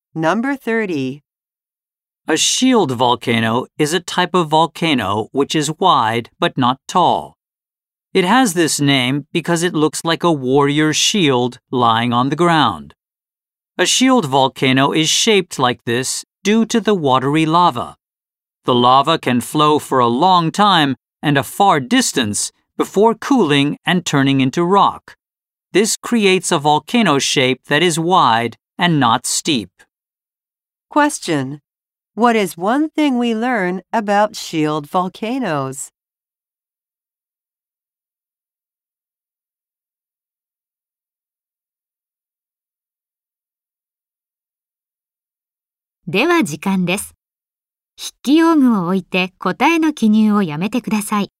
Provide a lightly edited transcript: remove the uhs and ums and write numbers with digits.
Number 30. A shield volcano is a type of volcano which is wide but not tall. It has this name because it looks like a warrior's shield lying on the ground. A shield volcano is shaped like this due to the watery lava. The lava can flow for a long time and a far distance before cooling and turning into rock. This creates a volcano shape that is wide and not steep. Question. What is one thing we learn about shield volcanoes? 「では時間です。筆記用具を置いて答えの記入をやめてください。